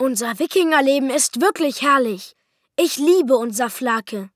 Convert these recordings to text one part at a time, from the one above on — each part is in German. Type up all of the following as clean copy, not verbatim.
Unser Wikingerleben ist wirklich herrlich. Ich liebe unser Flake.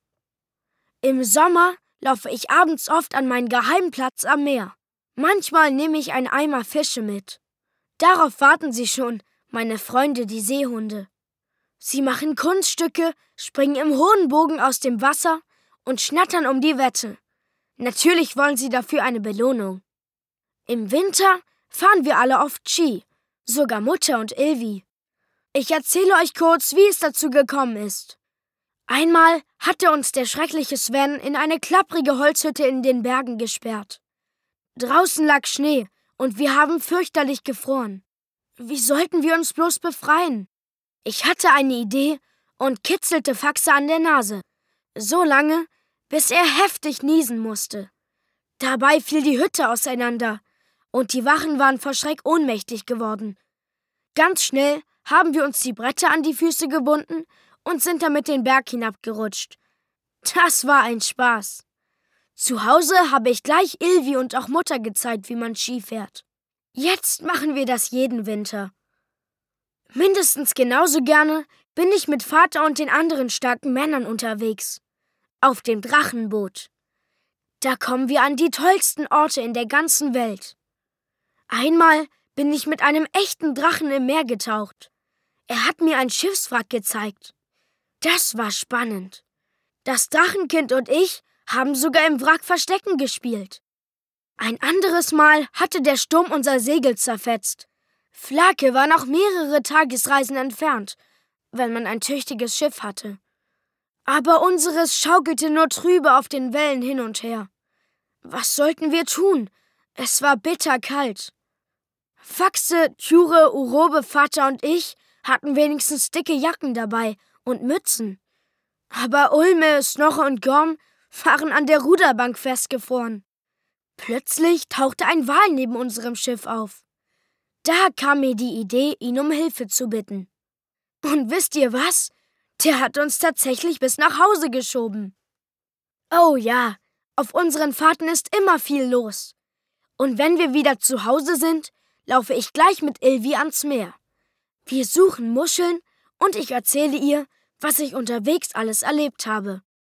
Im Sommer laufe ich abends oft an meinen Geheimplatz am Meer. Manchmal nehme ich einen Eimer Fische mit. Darauf warten sie schon, meine Freunde, die Seehunde. Sie machen Kunststücke, springen im hohen Bogen aus dem Wasser und schnattern um die Wette. Natürlich wollen sie dafür eine Belohnung. Im Winter fahren wir alle oft Ski, sogar Mutter und Ilvi. Ich erzähle euch kurz, wie es dazu gekommen ist. Einmal hatte uns der schreckliche Sven in eine klapprige Holzhütte in den Bergen gesperrt. Draußen lag Schnee und wir haben fürchterlich gefroren. Wie sollten wir uns bloß befreien? Ich hatte eine Idee und kitzelte Faxe an der Nase. So lange, bis er heftig niesen musste. Dabei fiel die Hütte auseinander und die Wachen waren vor Schreck ohnmächtig geworden. Ganz schnell haben wir uns die Bretter an die Füße gebunden und sind damit den Berg hinabgerutscht. Das war ein Spaß. Zu Hause habe ich gleich Ilvi und auch Mutter gezeigt, wie man Ski fährt. Jetzt machen wir das jeden Winter. Mindestens genauso gerne bin ich mit Vater und den anderen starken Männern unterwegs. Auf dem Drachenboot. Da kommen wir an die tollsten Orte in der ganzen Welt. Einmal bin ich mit einem echten Drachen im Meer getaucht. Er hat mir ein Schiffswrack gezeigt. Das war spannend. Das Drachenkind und ich haben sogar im Wrack Verstecken gespielt. Ein anderes Mal hatte der Sturm unser Segel zerfetzt. Flake war noch mehrere Tagesreisen entfernt, wenn man ein tüchtiges Schiff hatte. Aber unseres schaukelte nur trübe auf den Wellen hin und her. Was sollten wir tun? Es war bitterkalt. Faxe, Tjure, Urobe, Vater und ich hatten wenigstens dicke Jacken dabei und Mützen. Aber Ulme, Snorre und Gorm waren an der Ruderbank festgefroren. Plötzlich tauchte ein Wal neben unserem Schiff auf. Da kam mir die Idee, ihn um Hilfe zu bitten. Und wisst ihr was? Der hat uns tatsächlich bis nach Hause geschoben. Oh ja, auf unseren Fahrten ist immer viel los. Und wenn wir wieder zu Hause sind, laufe ich gleich mit Ilvi ans Meer. Wir suchen Muscheln und ich erzähle ihr, was ich unterwegs alles erlebt habe.